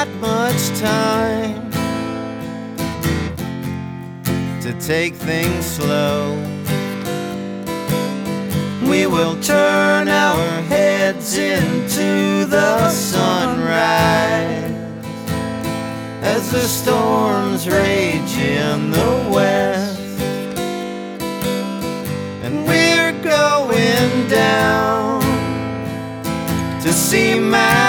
that much time to take things slow. We will turn our heads into the sunrise as the storms rage in the west, and we're going down to see my